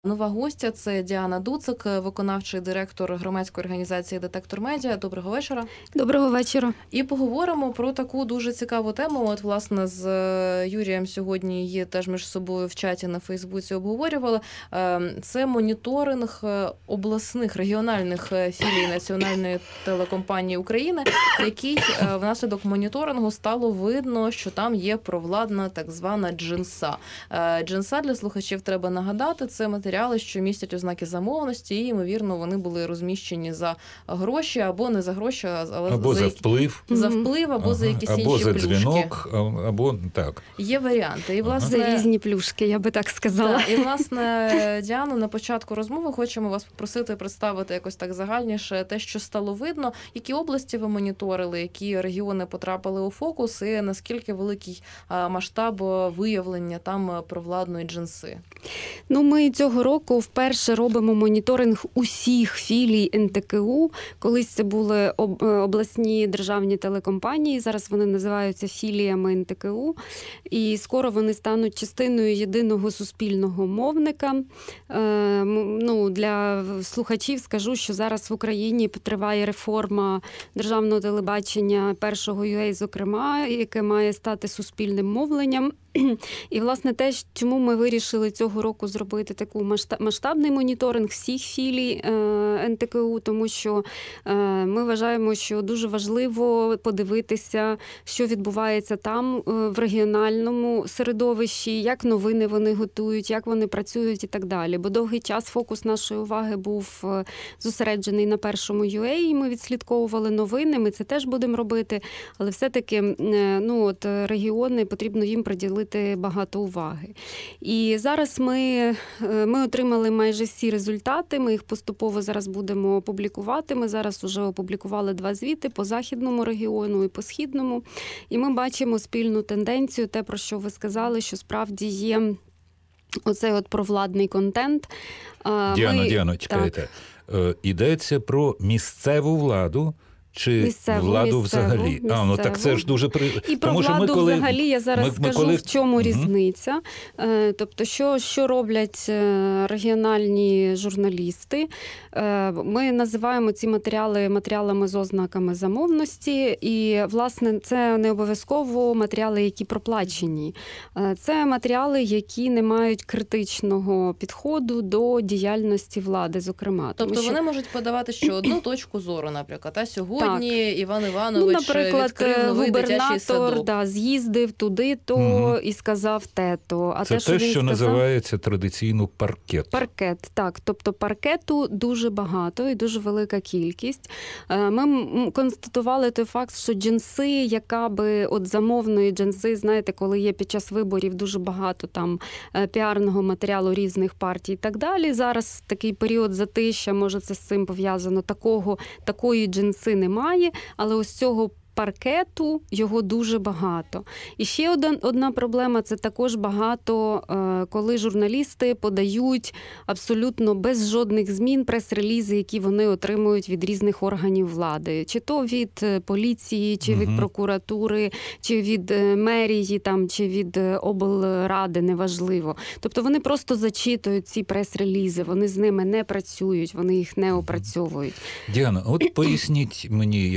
Нова гостя – це Діана Дуцик, виконавчий директор громадської організації «Детектор Медіа». Доброго вечора. Доброго вечора. І поговоримо про таку дуже цікаву тему. От, власне, з Юрієм сьогодні її теж між собою в чаті на Фейсбуці обговорювали. Це моніторинг обласних, регіональних філій Національної телекомпанії України, який внаслідок моніторингу стало видно, що там є провладна так звана джинса. Джинса, для слухачів треба нагадати, це матеріали, що містять ознаки замовності, і, ймовірно, вони були розміщені за гроші, або не за гроші, але або за вплив. За вплив, або за якісь інші плюшки. Або за дзвінок, або так. Є варіанти. І, власне, за різні плюшки, я би так сказала. Так, і, власне, Діано, на початку розмови хочемо вас попросити представити якось так загальніше те, що стало видно, які області ви моніторили, які регіони потрапили у фокус, і наскільки великий масштаб виявлення там провладної джинси. Ми цього року вперше робимо моніторинг усіх філій НТКУ. Колись це були обласні державні телекомпанії, зараз вони називаються філіями НТКУ. І скоро вони стануть частиною єдиного суспільного мовника. Для слухачів скажу, що зараз в Україні триває реформа державного телебачення, першого UA, зокрема, яке має стати суспільним мовленням. І, власне, те, чому ми вирішили цього року зробити таку масштабний моніторинг всіх філій НТКУ, тому що ми вважаємо, що дуже важливо подивитися, що відбувається там в регіональному середовищі, як новини вони готують, як вони працюють і так далі. Бо довгий час фокус нашої уваги був зосереджений на першому UA, і ми відслідковували новини, ми це теж будемо робити, але все-таки регіони, потрібно їм приділити багато уваги. І зараз ми отримали майже всі результати, ми їх поступово зараз будемо публікувати. Ми зараз вже опублікували 2 звіти по західному регіону і по східному. І ми бачимо спільну тенденцію, те, про що ви сказали, що справді є оцей провладний контент. Діано, чекайте. Йдеться про місцеву владу, чи владу взагалі? Так це ж дуже... І про владу взагалі я зараз скажу, в чому різниця. Тобто, що роблять регіональні журналісти. Ми називаємо ці матеріалами з ознаками замовності. І, власне, це не обов'язково матеріали, які проплачені. Це матеріали, які не мають критичного підходу до діяльності влади, зокрема. Тобто вони можуть подавати ще одну точку зору, наприклад, а сьогодні Іван Іванович відкрив новий дитячий садок. Губернатор з'їздив туди-то і сказав те-то. Це те, що називається традиційно паркет. Паркет, так. Тобто паркету дуже багато і дуже велика кількість. Ми констатували той факт, що джинси, яка би от замовної джинси, знаєте, коли є під час виборів дуже багато там піарного матеріалу різних партій і так далі. Зараз такий період затища, може це з цим пов'язано, такої джинси немає. Але ось цього паркету його дуже багато. І ще одна проблема – це також багато, коли журналісти подають абсолютно без жодних змін прес-релізи, які вони отримують від різних органів влади. Чи то від поліції, чи від прокуратури, чи від мерії, чи від облради, неважливо. Тобто вони просто зачитують ці прес-релізи, вони з ними не працюють, вони їх не опрацьовують. Діана, от поясніть мені,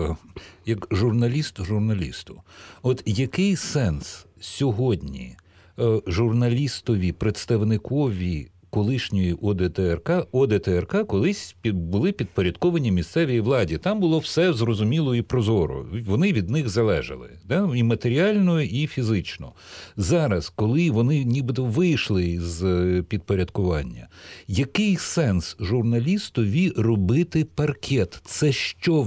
як журналіст журналісту, от який сенс сьогодні журналістові, представникові колишньої ОДТРК колись були підпорядковані місцевій владі. Там було все зрозуміло і прозоро. Вони від них залежали. Да? І матеріально, і фізично. Зараз, коли вони нібито вийшли з підпорядкування, який сенс журналістові робити паркет? Це що?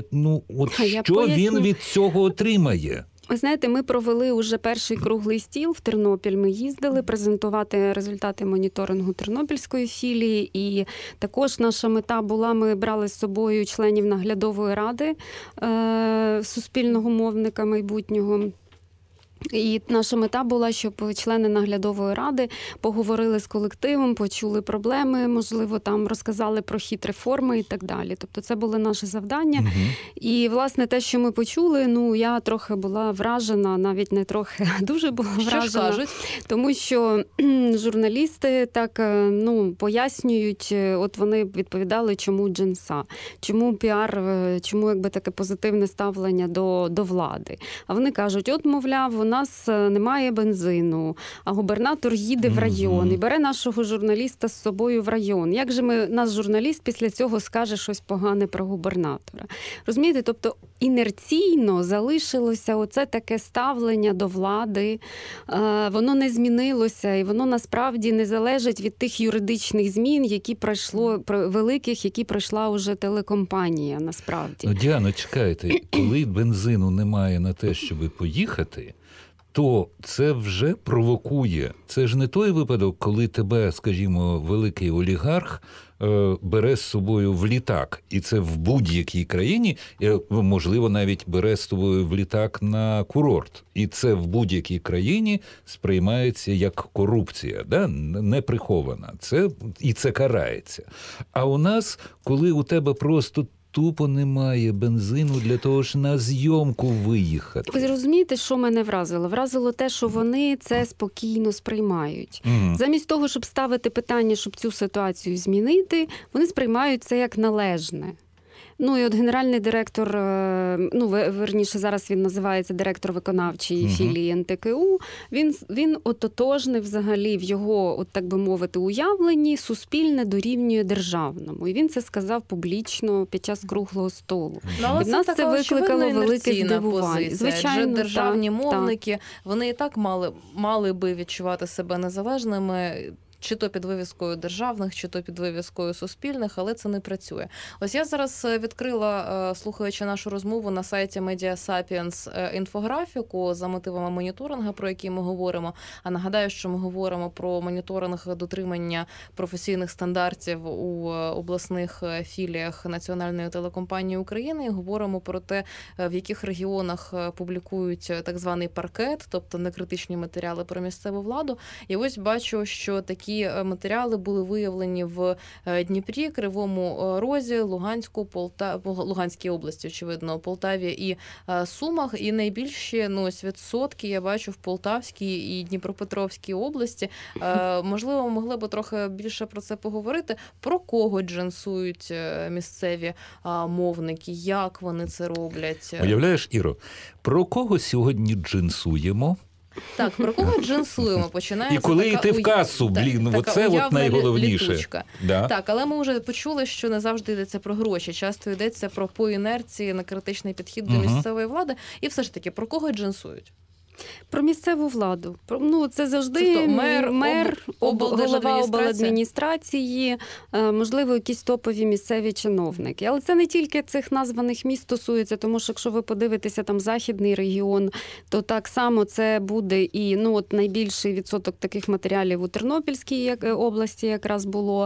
Що він від цього отримає? Ви знаєте, ми провели уже перший круглий стіл в Тернопіль. Ми їздили презентувати результати моніторингу Тернопільської філії. І також наша мета була, ми брали з собою членів наглядової ради суспільного мовника майбутнього. І наша мета була, щоб члени наглядової ради поговорили з колективом, почули проблеми, можливо, там розказали про хід реформи і так далі. Тобто це було наше завдання. Угу. І, власне, те, що ми почули, я трохи була вражена, навіть не трохи, а дуже була вражена. Що ж кажуть? Тому що журналісти так, пояснюють, от вони відповідали, чому джинса, чому піар, чому якби таке позитивне ставлення до влади. А вони кажуть, от, мовляв, у нас немає бензину, а губернатор їде в район і бере нашого журналіста з собою в район. Як же наш журналіст після цього скаже щось погане про губернатора? Розумієте? Тобто інерційно залишилося оце таке ставлення до влади, воно не змінилося, і воно насправді не залежить від тих юридичних змін, які пройшла уже телекомпанія, насправді. Діано, чекайте, коли бензину немає на те, щоб поїхати, то це вже провокує. Це ж не той випадок, коли тебе, скажімо, великий олігарх бере з собою в літак. І це в будь-якій країні, можливо, навіть бере з собою в літак на курорт. І це в будь-якій країні сприймається як корупція, да? Не прихована. І це карається. А у нас, коли у тебе просто тупо немає бензину для того, щоб на зйомку виїхати. Ви розумієте, що мене вразило? Вразило те, що вони це спокійно сприймають. Замість того, щоб ставити питання, щоб цю ситуацію змінити, вони сприймають це як належне. І от генеральний директор, верніше, зараз він називається директор виконавчої філії НТКУ, він ототожнив взагалі в його, от так би мовити, уявленні суспільне дорівнює державному. І він це сказав публічно під час круглого столу. Але в нас це викликало велике здивування. Звичайно, адже державні мовники, вони і так мали би відчувати себе незалежними, чи то під вивіскою державних, чи то під вивіскою суспільних, але це не працює. Ось я зараз відкрила, слухаючи нашу розмову на сайті Media Sapiens, інфографіку за мотивами моніторингу, про який ми говоримо. А нагадаю, що ми говоримо про моніторинг дотримання професійних стандартів у обласних філіях Національної телекомпанії України і говоримо про те, в яких регіонах публікують так званий паркет, тобто некритичні матеріали про місцеву владу. І ось бачу, що такі матеріали були виявлені в Дніпрі, Кривому Розі, Луганській області, очевидно, Полтаві і Сумах. І найбільші відсотки я бачу в Полтавській і Дніпропетровській області. Можливо, могли б трохи більше про це поговорити. Про кого джинсують місцеві мовники? Як вони це роблять? Уявляєш, Іро, про кого сьогодні джинсуємо? Так, про кого джинсуємо? Починається і коли йти в касу, оце от найголовніше. Да. Так, але ми вже почули, що не завжди йдеться про гроші. Часто йдеться про по інерції некритичний підхід до місцевої влади. І все ж таки, про кого джинсують? Про місцеву владу. Це завжди мер, голова обладміністрації, можливо, якісь топові місцеві чиновники. Але це не тільки цих названих міст стосується, тому що якщо ви подивитеся там Західний регіон, то так само це буде і найбільший відсоток таких матеріалів у Тернопільській області якраз було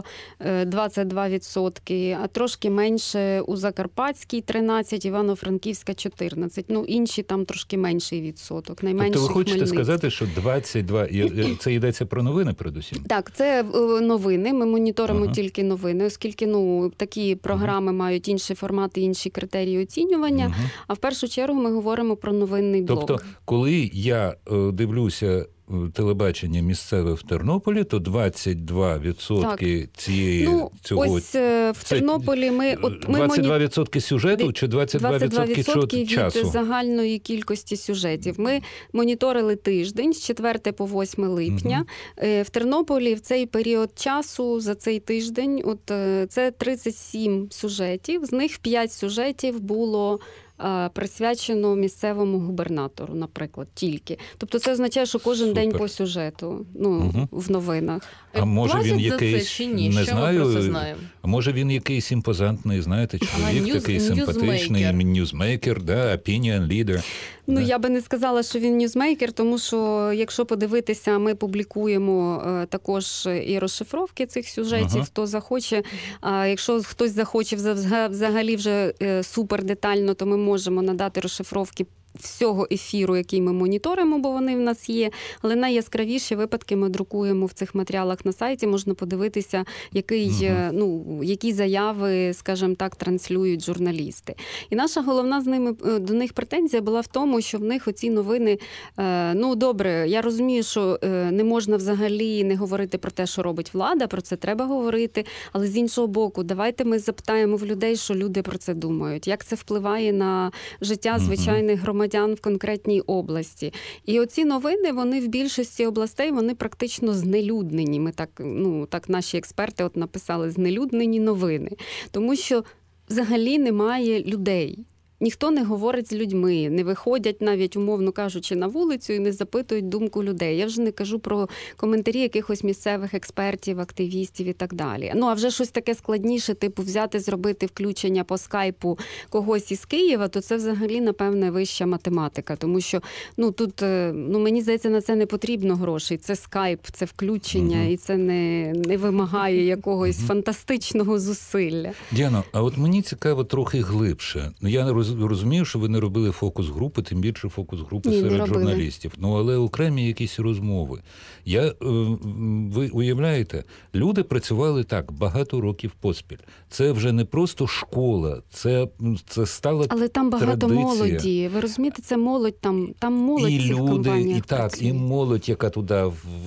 22%, а трошки менше у Закарпатській 13%, Івано-Франківська 14%. Інші там трошки менший відсоток. Тобто ви хочете сказати, що 22... Це йдеться про новини передусім? Так, це новини. Ми моніторимо тільки новини, оскільки такі програми мають інші формати, інші критерії оцінювання. А в першу чергу ми говоримо про новинний блок. Тобто, коли я дивлюся телебачення місцеве в Тернополі, то 22% цього... Ось в Тернополі ми... 22% сюжету чи 22% часу? Від загальної кількості сюжетів. Ми моніторили тиждень з 4 по 8 липня. В Тернополі в цей період часу, за цей тиждень, це 37 сюжетів, з них 5 сюжетів було присвячено місцевому губернатору, наприклад, тільки. Тобто це означає, що кожен день по сюжету, в новинах. А може він якийсь, чи ні? не що знаю, ми про це знаємо? А може він якийсь імпозантний, знаєте, чоловік, такий симпатичний, ньюзмейкер, opinion leader. Я би не сказала, що він ньюзмейкер, тому що, якщо подивитися, ми публікуємо також і розшифровки цих сюжетів, хто захоче. А якщо хтось захоче взагалі вже супер детально, то ми можемо надати розшифровки всього ефіру, який ми моніторимо, бо вони в нас є, але найяскравіші випадки ми друкуємо в цих матеріалах на сайті, можна подивитися, які заяви, скажімо так, транслюють журналісти. І наша головна до них претензія була в тому, що в них оці новини, добре, я розумію, що не можна взагалі не говорити про те, що робить влада, про це треба говорити, але з іншого боку, давайте ми запитаємо в людей, що люди про це думають, як це впливає на життя звичайних громадян в конкретній області. І оці новини, вони в більшості областей, вони практично знелюднені. Ми так наші експерти написали, знелюднені новини. Тому що взагалі немає людей. Ніхто не говорить з людьми, не виходять навіть, умовно кажучи, на вулицю і не запитують думку людей. Я вже не кажу про коментарі якихось місцевих експертів, активістів і так далі. А вже щось таке складніше, типу взяти, зробити включення по скайпу когось із Києва, то це взагалі, напевне, вища математика. Тому що тут, мені здається, на це не потрібно грошей. Це скайп, це включення, і це не вимагає якогось фантастичного зусилля. Діано, а от мені цікаво трохи глибше. Я розумію, що ви не робили фокус-групи, тим більше фокус-групи серед журналістів. Але окремі якісь розмови. Ви уявляєте, люди працювали так багато років поспіль. Це вже не просто школа, це стала традиція. Але там багато молоді. Ви розумієте, це молодь, там молодь і в цих компаніях працює. І молодь, яка туди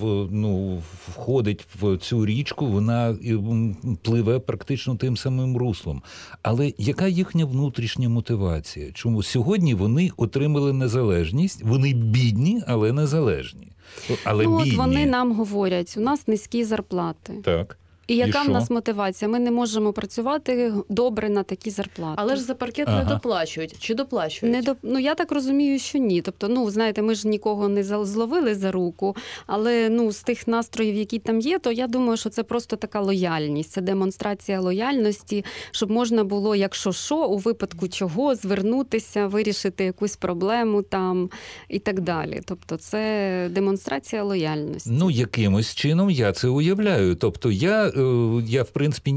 входить в цю річку, вона пливе практично тим самим руслом. Але яка їхня внутрішня мотивація? Чому сьогодні вони отримали незалежність, вони бідні, але незалежні. Але бідні. Вони нам говорять, у нас низькі зарплати. Так. І яка в нас мотивація? Ми не можемо працювати добре на такі зарплати. Але ж за паркет не доплачують. Чи доплачують? Я так розумію, що ні. Тобто, знаєте, ми ж нікого не зловили за руку, але з тих настроїв, які там є, то я думаю, що це просто така лояльність, це демонстрація лояльності, щоб можна було, якщо що, у випадку чого, звернутися, вирішити якусь проблему там і так далі. Тобто це демонстрація лояльності. Якимось чином я це уявляю. Тобто я, в принципі,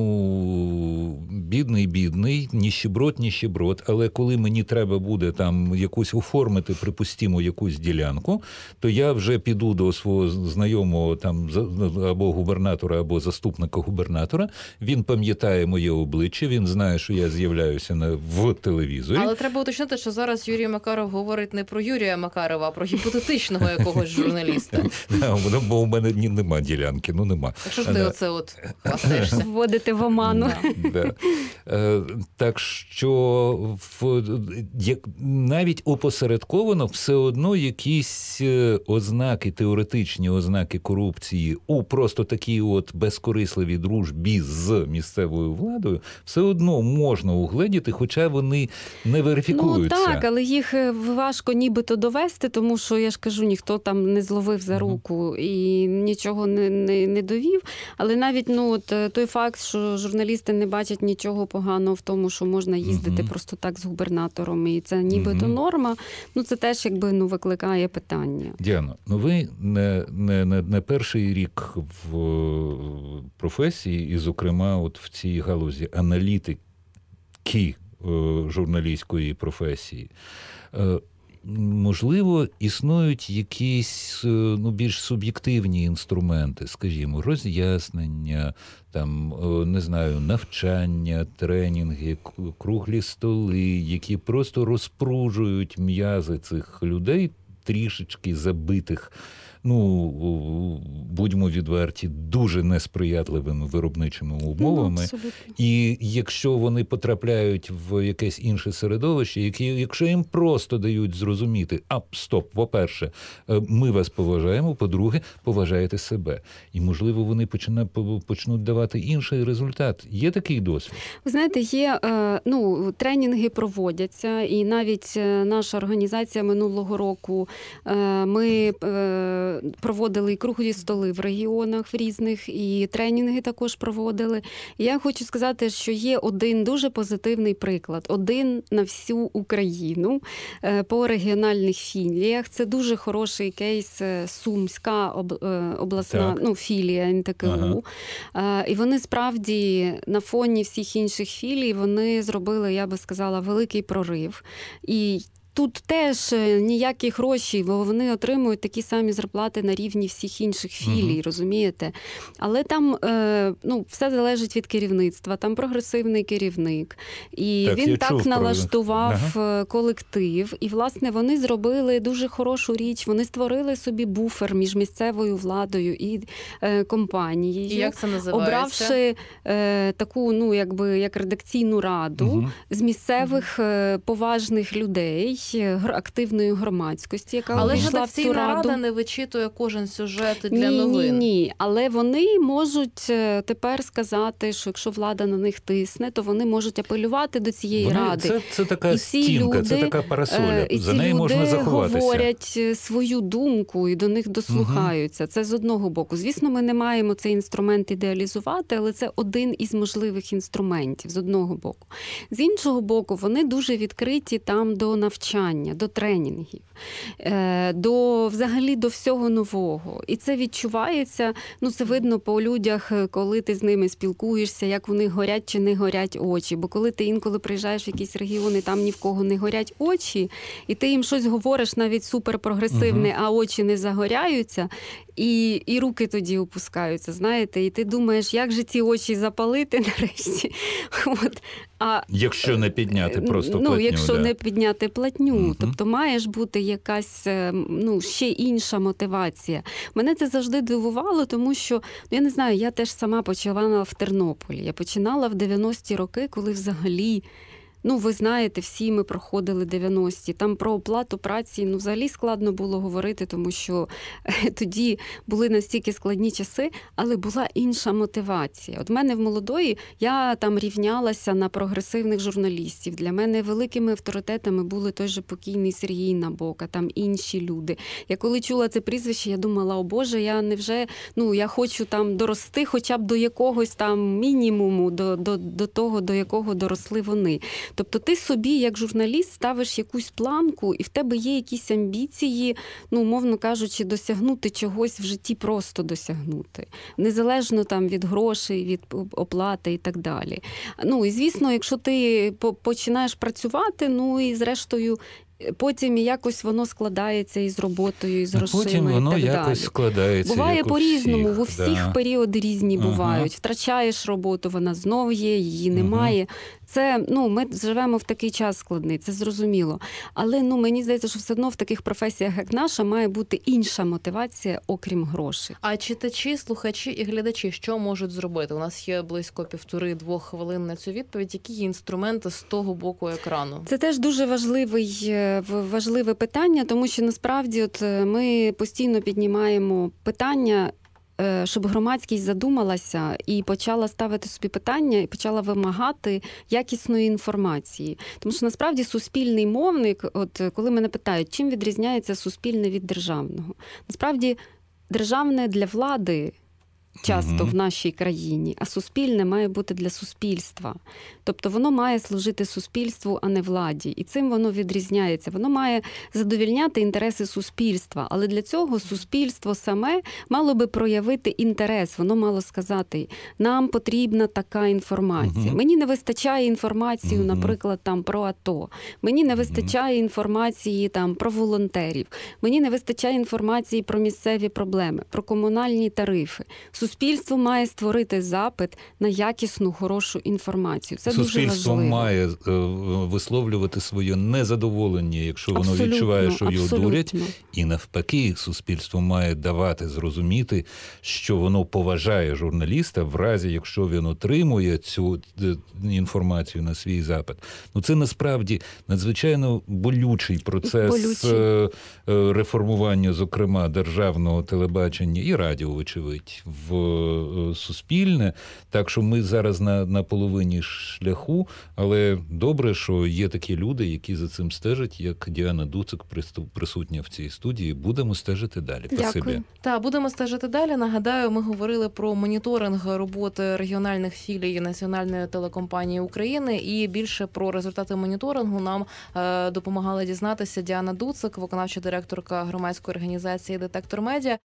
бідний, ніщеброд, але коли мені треба буде там якусь оформити, припустимо, якусь ділянку, то я вже піду до свого знайомого там або губернатора, або заступника губернатора, він пам'ятає моє обличчя, він знає, що я з'являюся в телевізорі. Але треба уточнити, що зараз Юрій Макаров говорить не про Юрія Макарова, а про гіпотетичного якогось журналіста. Бо у мене нема ділянки, нема. Якщо ж ти оце хвастаєшся? Вводити в оману. Так що навіть опосередковано все одно якісь ознаки, теоретичні ознаки корупції у просто такій безкорисливій дружбі з місцевою владою все одно можна угледіти, хоча вони не верифікуються. Так, але їх важко нібито довести, тому що, я ж кажу, ніхто там не зловив за руку і нічого не довів. Але навіть той факт, що журналісти не бачать нічого поганого в тому, що можна їздити просто так з губернатором, і це нібито норма, це теж викликає питання. Діано, ви не перший рік в професії, і, зокрема, в цій галузі аналітики журналістської професії. Можливо, існують якісь більш суб'єктивні інструменти, скажімо, роз'яснення, навчання, тренінги, круглі столи, які просто розпружують м'язи цих людей, трішечки забитих, будьмо відверті, дуже несприятливими виробничими умовами. І якщо вони потрапляють в якесь інше середовище, якщо їм просто дають зрозуміти, по-перше, ми вас поважаємо, по-друге, поважаєте себе. І, можливо, вони почнуть давати інший результат. Є такий досвід? Ви знаєте, є, тренінги проводяться, і навіть наша організація минулого року, ми проводили і круглі столи в регіонах в різних, і тренінги також проводили. І я хочу сказати, що є один дуже позитивний приклад, один на всю Україну по регіональних філіях. Це дуже хороший кейс, Сумська обласна філія НТКУ. І вони справді на фоні всіх інших філій, вони зробили, я би сказала, великий прорив. І тут теж ніякі гроші, бо вони отримують такі самі зарплати на рівні всіх інших філій, розумієте? Але там все залежить від керівництва, там прогресивний керівник. І він так налаштував колектив. І, власне, вони зробили дуже хорошу річ. Вони створили собі буфер між місцевою владою і компанією. І як це називається? Обравши таку, як редакційну раду з місцевих поважних людей, активної громадськості, яка але увійшла в цю редакційна раду. рада не вичитує кожен сюжет для новин. Ні. Але вони можуть тепер сказати, що якщо влада на них тисне, то вони можуть апелювати до цієї ради. Це така стінка, це така парасоля. За неї можна заховатися. Говорять свою думку і до них дослухаються. Це з одного боку. Звісно, ми не маємо цей інструмент ідеалізувати, але це один із можливих інструментів з одного боку. З іншого боку, вони дуже відкриті там до навчання, до тренінгів, взагалі до всього нового. І це відчувається, це видно по людях, коли ти з ними спілкуєшся, як у них горять чи не горять очі. Бо коли ти інколи приїжджаєш в якісь регіони, там ні в кого не горять очі, і ти їм щось говориш навіть суперпрогресивне, а очі не загоряються, і руки тоді опускаються, знаєте, і ти думаєш, як же ці очі запалити нарешті. Якщо не підняти просто платню. Якщо не підняти платню. Тобто маєш бути якась, ще інша мотивація. Мене це завжди дивувало, тому що, я не знаю, я теж сама починала в Тернополі. Я починала в 90-ті роки, коли взагалі... ви знаєте, всі ми проходили 90-ті. Там про оплату праці, взагалі складно було говорити, тому що тоді були настільки складні часи, але була інша мотивація. От мене в молодої, я там рівнялася на прогресивних журналістів. Для мене великими авторитетами були той же покійний Сергій Набока, там інші люди. Я коли чула це прізвище, я думала, о Боже, я невже, я хочу там дорости хоча б до якогось там мінімуму, до того, до якого доросли вони. Тобто ти собі, як журналіст, ставиш якусь планку, і в тебе є якісь амбіції, умовно кажучи, досягнути чогось в житті, просто досягнути. Незалежно там від грошей, від оплати і так далі. І, звісно, якщо ти починаєш працювати, і зрештою, потім якось воно складається із роботою, із грошима потім воно і так якось далі. Складається. Буває по-різному, у всіх, всіх періоди різні бувають. Втрачаєш роботу, вона знов є, її немає. Це, ми живемо в такий час складний, це зрозуміло. Але, мені здається, що все одно в таких професіях, як наша, має бути інша мотивація, окрім грошей. А читачі, слухачі і глядачі, що можуть зробити? У нас є близько 1,5-2 хвилин на цю відповідь. Які є інструменти з того боку екрану? Це теж дуже важливе питання, тому що насправді ми постійно піднімаємо питання, щоб громадськість задумалася і почала ставити собі питання, і почала вимагати якісної інформації. Тому що насправді суспільний мовник, коли мене питають, чим відрізняється суспільне від державного? Насправді державне для влади часто в нашій країні, а суспільне має бути для суспільства. Тобто воно має служити суспільству, а не владі. І цим воно відрізняється. Воно має задовільняти інтереси суспільства, але для цього суспільство саме мало би проявити інтерес. Воно мало сказати, нам потрібна така інформація. Мені не вистачає інформації, наприклад, там про АТО. Мені не вистачає інформації там про волонтерів. Мені не вистачає інформації про місцеві проблеми, про комунальні тарифи. Суспільство має створити запит на якісну, хорошу інформацію. Це дуже важливо. Суспільство має висловлювати своє незадоволення, якщо воно відчуває, що його дурять. І навпаки, суспільство має давати зрозуміти, що воно поважає журналіста в разі, якщо він отримує цю інформацію на свій запит. Це насправді надзвичайно болючий процес реформування, зокрема, державного телебачення і радіо, вочевидь, в суспільне. Так що ми зараз на половині шляху, але добре, що є такі люди, які за цим стежать, як Діана Дуцик, присутня в цій студії. Будемо стежити далі. Дякую. Так, будемо стежити далі. Нагадаю, ми говорили про моніторинг роботи регіональних філій Національної телекомпанії України, і більше про результати моніторингу нам допомагала дізнатися Діана Дуцик, виконавча директорка громадської організації «Детектор Медіа».